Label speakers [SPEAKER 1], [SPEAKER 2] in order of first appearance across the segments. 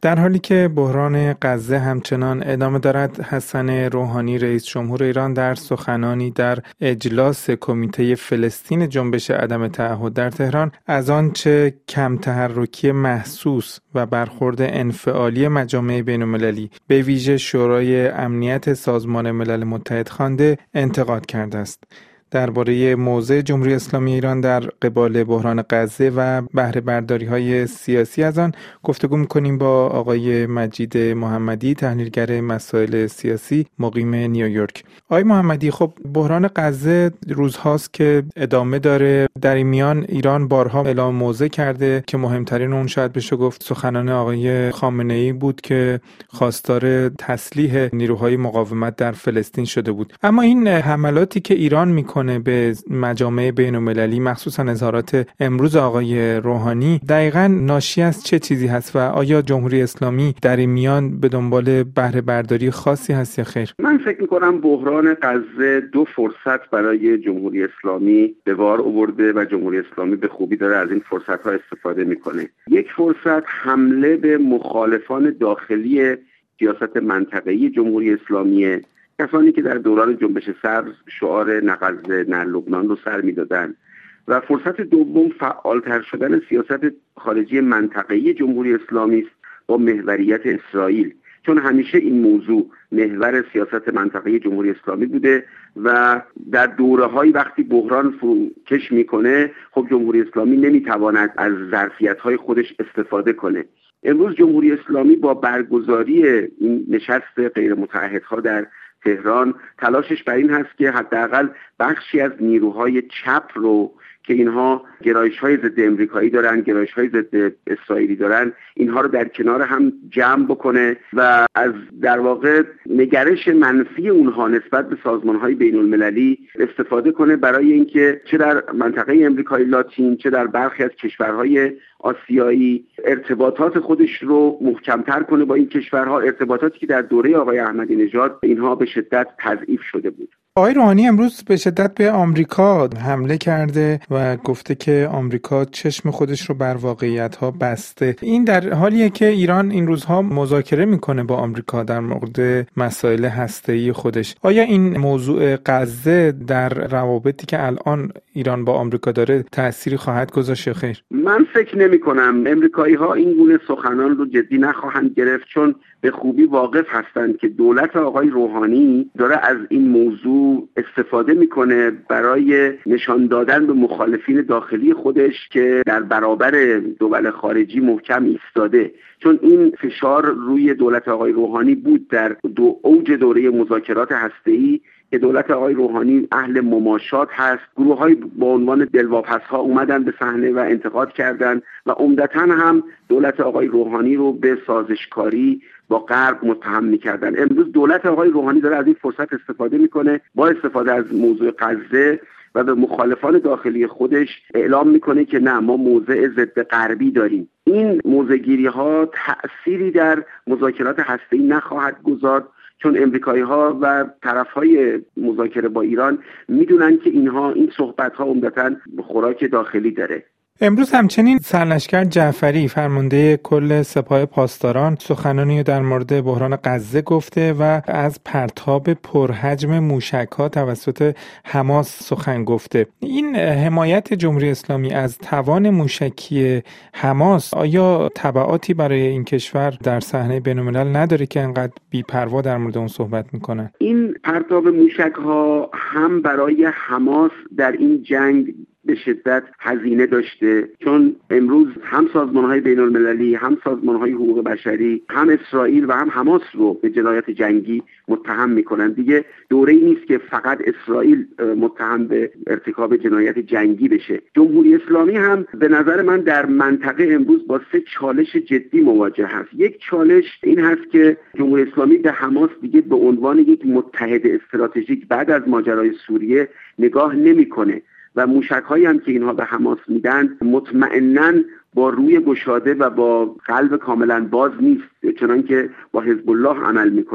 [SPEAKER 1] در حالی که بحران غزه همچنان ادامه دارد، حسن روحانی رئیس جمهور ایران در سخنانی در اجلاس کمیته فلسطین جنبش عدم تعهد در تهران از آنچه کم تحرکی محسوس و برخورد انفعالی مجامع بین‌المللی به ویژه شورای امنیت سازمان ملل متحد خوانده انتقاد کرده است. درباره موضع جمهوری اسلامی ایران در قبال بحران غزه و بهره برداری‌های سیاسی از آن گفتگو می‌کنیم با آقای مجید محمدی، تحلیلگر مسائل سیاسی مقیم نیویورک. آقای محمدی، خب بحران غزه روزهاست که ادامه داره. در این میان ایران بارها اعلام موضع کرده که مهمترین اون شاید بشه گفت سخنان آقای خامنه‌ای بود که خواستار تسلیح نیروهای مقاومت در فلسطین شده بود. اما این حملاتی که ایران می‌کنه به مجامع بین‌المللی، مخصوصا اظهارات امروز آقای روحانی، دقیقاً ناشی از چه چیزی هست و آیا جمهوری اسلامی در این میان به دنبال بهره برداری خاصی هست یا خیر؟
[SPEAKER 2] من فکر می‌کنم بحران غزه دو فرصت برای جمهوری اسلامی به بار آورده و جمهوری اسلامی به خوبی داره از این فرصت‌ها استفاده می‌کنه. یک فرصت حمله به مخالفان داخلی سیاست منطقه‌ای جمهوری اسلامی، کسانی که در دوران جنبش سبز شعار نه غزه نه لبنان رو سر می‌دادند، و فرصت دوم فعالتر شدن سیاست خارجی منطقه‌ای جمهوری اسلامی است با محوریت اسرائیل، چون همیشه این موضوع محور سیاست منطقه‌ای جمهوری اسلامی بوده و در دوره‌های وقتی بحران فروکش می‌کنه، خب جمهوری اسلامی نمی‌تواند از ظرفیت‌های خودش استفاده کنه. امروز جمهوری اسلامی با برگزاری این نشست غیر متعهدها در تهران تلاشش بر این هست که حداقل بخشی از نیروهای چپ رو که اینها گرایش‌های ضد امریکایی دارن، گرایش‌های ضد اسرائیلی دارن، اینها رو در کنار هم جمع بکنه و از در واقع نگرش منفی اونها نسبت به سازمان‌های بین‌المللی استفاده کنه برای اینکه چه در منطقه امریکای لاتین چه در برخی از کشورهای آسیایی ارتباطات خودش رو محکم‌تر کنه با این کشورها، ارتباطاتی که در دوره آقای احمدی نژاد اینها به شدت تضعیف شده بود.
[SPEAKER 1] آقای روحانی امروز به شدت به آمریکا حمله کرده و گفته که آمریکا چشم خودش رو بر واقعیت‌ها بسته. این در حالیه که ایران این روزها مذاکره میکنه با آمریکا در مورد مسائل هسته‌ای خودش. آیا این موضوع غزه در روابطی که الان ایران با آمریکا داره تأثیری خواهد گذاشت خیر؟
[SPEAKER 2] من فکر نمی‌کنم. امریکایی‌ها این گونه سخنان رو جدی نخواهند گرفت، چون به خوبی واقف هستند که دولت آقای روحانی داره از این موضوع استفاده میکنه برای نشان دادن به مخالفین داخلی خودش که در برابر دول خارجی محکم ایستاده، چون این فشار روی دولت آقای روحانی بود در اوج دوره مذاکرات هسته‌ای که دولت آقای روحانی اهل مماشات هست. گروه‌های با عنوان دلواپس‌ها اومدن به صحنه و انتقاد کردند و عمدتاً هم دولت آقای روحانی رو به سازشکاری با غرب متهم می‌کردن. امروز دولت آقای روحانی داره از این فرصت استفاده می‌کنه، با استفاده از موضوع غزه و به مخالفان داخلی خودش اعلام می‌کنه که نه، ما موضع ضد غربی داریم. این موضع‌گیری‌ها تأثیری در مذاکرات هسته‌ای نخواهد گذاشت، چون امریکایی‌ها و طرف‌های مذاکره با ایران می‌دونن که این صحبت‌ها عمدتاً خوراک داخلی داره.
[SPEAKER 1] امروز همچنین سرلشکر جعفری فرمانده کل سپاه پاسداران سخنانی در مورد بحران غزه گفته و از پرتاب پرحجم موشک‌ها توسط حماس سخن گفته. این حمایت جمهوری اسلامی از توان موشکی حماس آیا تبعاتی برای این کشور در صحنه بین‌الملل نداره که انقدر بی‌پروا در مورد اون صحبت میکنن؟
[SPEAKER 2] این پرتاب موشک‌ها هم برای حماس در این جنگ به شدت هزینه داشته، چون امروز هم سازمان‌های بین‌المللی، هم سازمان‌های حقوق بشری، هم اسرائیل و هم حماس رو به جنایت جنگی متهم می‌کنند. دیگه دوره‌ای نیست که فقط اسرائیل متهم به ارتکاب جنایت جنگی بشه. جمهوری اسلامی هم به نظر من در منطقه امروز با 3 چالش جدی مواجه هست. یک چالش این هست که جمهوری اسلامی به حماس دیگه به عنوان یک متحد استراتژیک بعد از ماجرای سوریه نگاه نمی‌کنه و موشک‌هایی هم که اینها به حماس میدن مطمئناً با روی گشاده و با قلب کاملا باز نیست، چنان که با حزب الله عمل میکنن.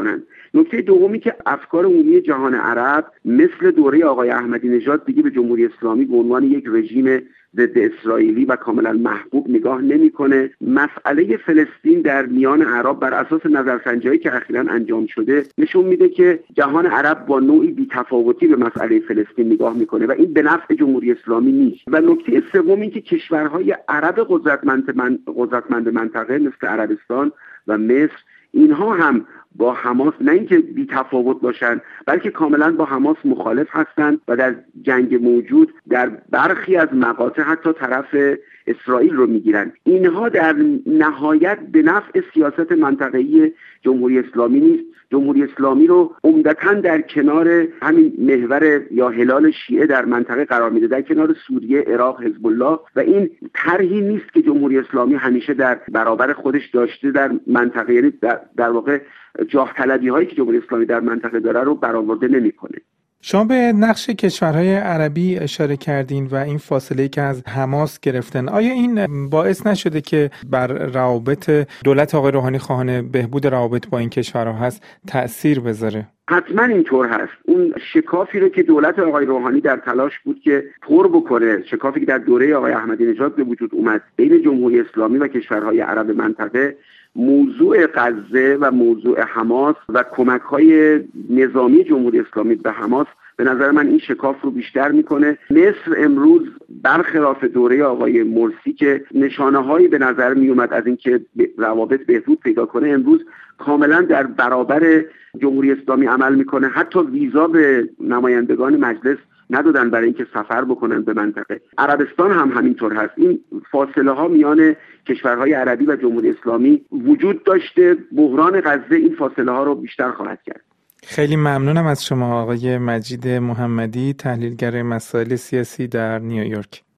[SPEAKER 2] نکته دومی که افکار عمومی جهان عرب مثل دوره آقای احمدی نژاد دیگه به جمهوری اسلامی به عنوان یک رژیم ضد اسرائیلی و کاملا محبوب نگاه نمیکنه. مسئله فلسطین در میان عرب بر اساس نظرسنجی‌هایی که اخیراً انجام شده نشون میده که جهان عرب با نوعی بی‌تفاوتی به مسئله فلسطین نگاه میکنه و این به نفع جمهوری اسلامی نیست. و نکته سوم این که کشورهای عرب قدرتمند منطقه مثل عربستان و مصر اینها هم با حماس نه اینکه بی‌تفاوت باشن بلکه کاملا با حماس مخالف هستند و در جنگ موجود در برخی از مقاطع حتی طرف اسرائیل رو میگیرن. اینها در نهایت به نفع سیاست منطقه‌ای جمهوری اسلامی نیست. جمهوری اسلامی رو عمدتاً در کنار همین محور یا هلال شیعه در منطقه قرار میده، در کنار سوریه، عراق، حزب الله، و این طرحی نیست که جمهوری اسلامی همیشه در برابر خودش داشته در منطقه، یعنی در واقع جاه طلبی هایی که جمهوری اسلامی در منطقه داره رو برآورده نمیکنه.
[SPEAKER 1] شما به نقش کشورهای عربی اشاره کردین و این فاصله‌ای که از حماس گرفتن، آیا این باعث نشده که بر روابط دولت آقای روحانی خواهان بهبود روابط با این کشورها هست تأثیر بذاره؟
[SPEAKER 2] حتما اینطور هست. اون شکافی رو که دولت آقای روحانی در تلاش بود که پر بکنه، شکافی که در دوره آقای احمدی نژاد به وجود اومد بین جمهوری اسلامی و کشورهای عرب منطقه، موضوع غزه و موضوع حماس و کمک‌های نظامی جمهوری اسلامی به حماس به نظر من این شکاف رو بیشتر میکنه. مصر امروز برخلاف دوره آقای مرسی که نشانه‌هایی به نظر میومد از اینکه روابط بهبود پیدا کنه، امروز کاملا در برابر جمهوری اسلامی عمل میکنه. حتی ویزا به نمایندگان مجلس ندادن برای اینکه سفر بکنن به منطقه. عربستان هم همینطور هست. این فاصله ها میان کشورهای عربی و جمهوری اسلامی وجود داشته. بحران غزه این فاصله ها رو بیشتر خواهد کرد.
[SPEAKER 1] خیلی ممنونم از شما آقای مجید محمدی، تحلیلگر مسائل سیاسی در نیویورک.